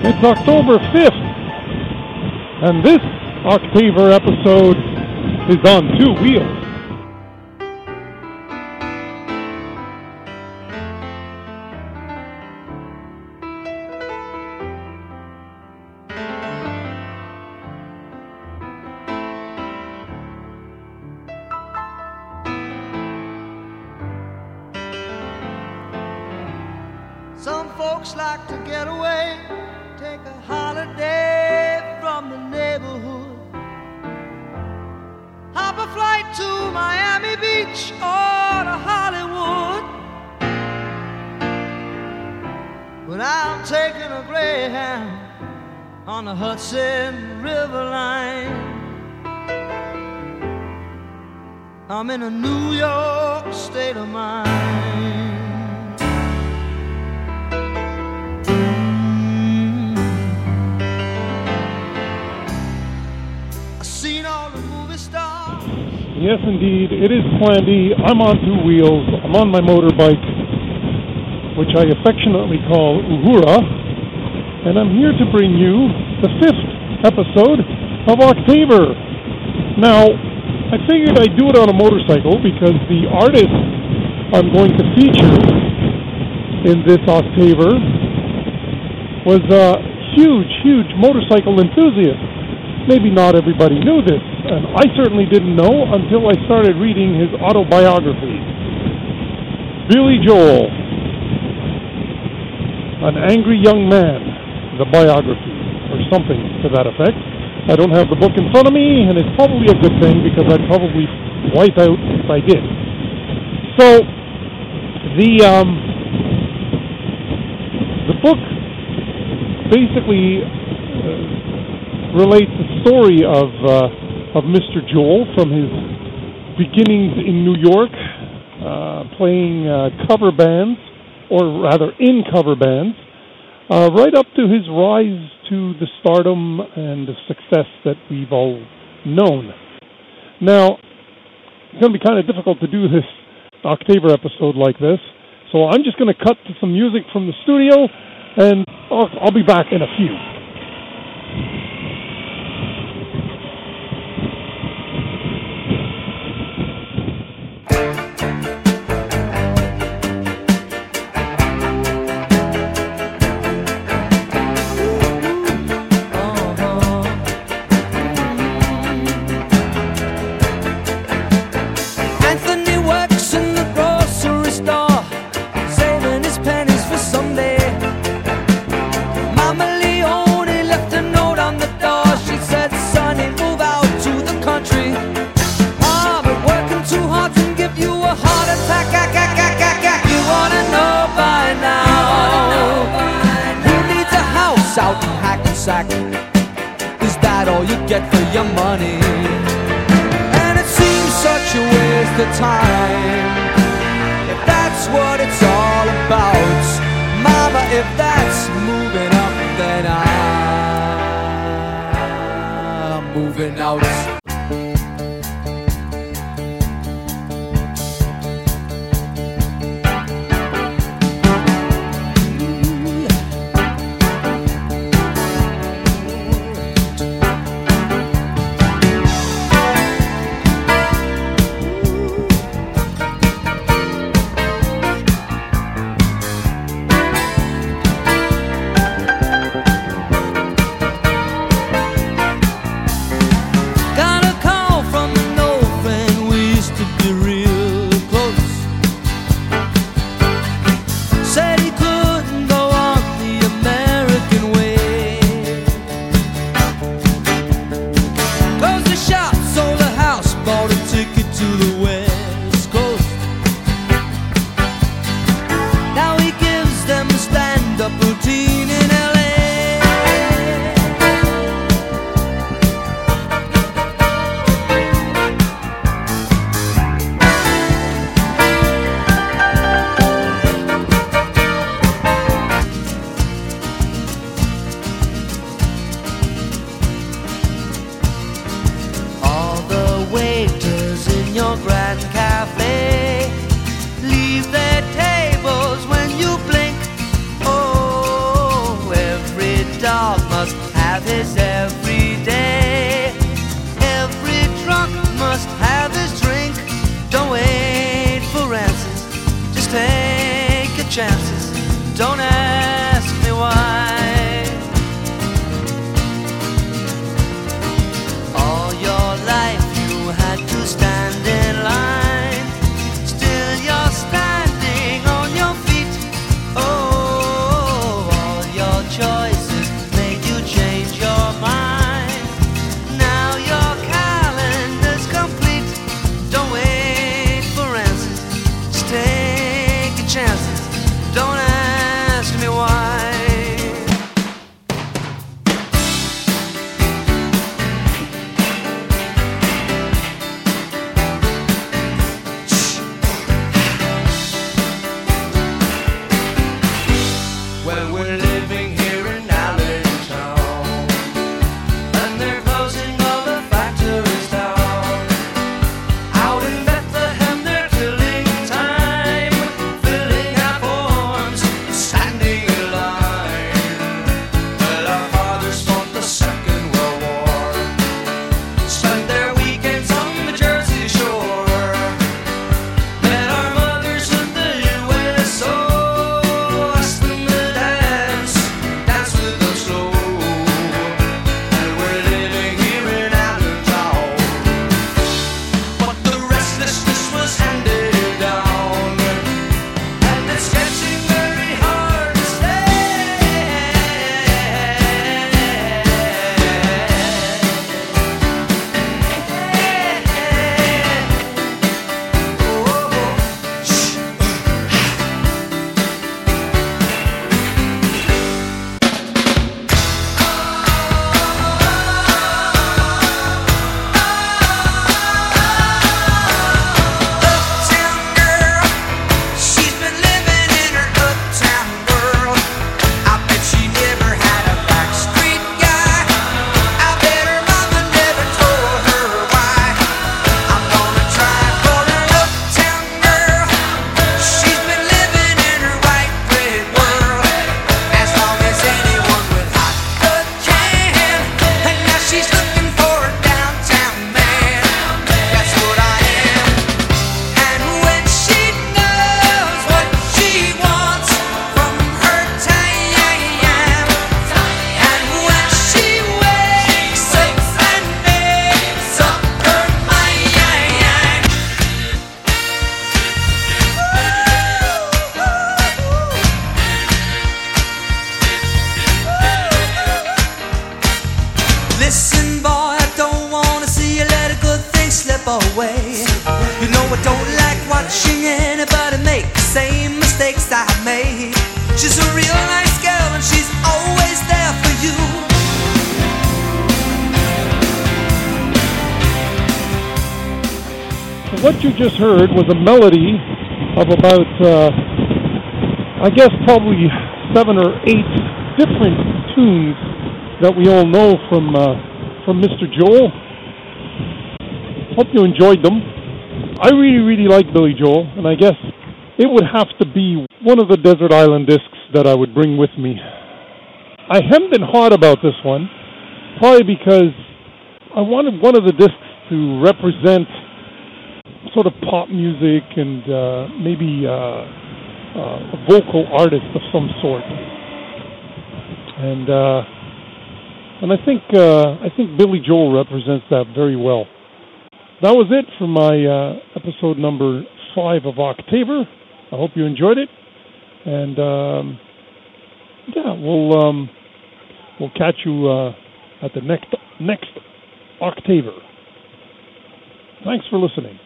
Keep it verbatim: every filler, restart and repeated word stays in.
It's October fifth, and this October episode is on two wheels. Some folks like to get away, take a holiday from the neighborhood, hop a flight to Miami Beach or to Hollywood. But I'm taking a Greyhound on the Hudson River line. I'm in a New York state of mind. Yes, indeed. It is Plandy. I'm on two wheels. I'm on my motorbike, which I affectionately call Uhura, and I'm here to bring you the fifth episode of October. Now, I figured I'd do it on a motorcycle because the artist I'm going to feature in this October was a huge, huge motorcycle enthusiast. Maybe not everybody knew this, and I certainly didn't know until I started reading his autobiography. Billy Joel, An Angry Young Man, the biography, or something to that effect. I don't have the book in front of me, and it's probably a good thing because I'd probably wipe out if I did. So, the, um, the book basically uh, relates the story of uh, of Mister Joel from his beginnings in New York, uh, playing uh, cover bands, or rather in cover bands, uh, right up to his rise to the stardom and the success that we've all known. Now, it's going to be kind of difficult to do this October episode like this, so I'm just going to cut to some music from the studio, and I'll, I'll be back in a few. Out in Hackensack, is that all you get for your money? And it seems such a waste of time, if that's what it's all about. Mama, if that's moving up, then I'm moving out. must have his every day. Every drunk must have his drink. Don't wait for answers, just take your chances. Don't ask me why. All your life you had to stand in line. Still you're standing on your feet. Oh, all your choices made you change your mind. Now your calendar's complete. Don't wait for answers, just take your chances. Don't ask me why. Well, we're living here in Allentown, and they're closing all the factories down. Out in Bethlehem they're killing time, filling out forms, standing in line. Well, our fathers fought the Second World War, spent their weekends on the Jersey Shore. Met our mothers in the U S O, asked them to dance, dance with us slow. And we're living here in Allentown, but the restlessness was handed down, and it's getting very hard to stay. Uptown girl, she's been living in her uptown world. I bet she never had a backstreet guy. I bet her mama never told her why. I'm gonna try for an uptown girl. She's been living in her white bread world as long as anyone with hot blood can. And now she's looking for a downtown man. That's what I am. And when she knows what she wants from her time, and when she wakes up and makes up her mind. Listen, boy, I don't wanna see you let a good thing slip away. You know I don't like watching anybody make the same mistakes I made. She's a real nice girl and she's always there for you. So what you just heard was a melody of about, uh, I guess, probably seven or eight different tunes that we all know from uh, from Mister Joel. Hope you enjoyed them. I really, really like Billy Joel, and I guess it would have to be one of the Desert Island discs that I would bring with me. I hemmed and hawed about this one, probably because I wanted one of the discs to represent sort of pop music and uh, maybe uh, uh, a vocal artist of some sort. And uh, and I think uh, I think Billy Joel represents that very well. That was it for my uh, episode number five of Octaver. I hope you enjoyed it, and um, yeah, we'll um, we'll catch you uh, at the next next Octaver. Thanks for listening.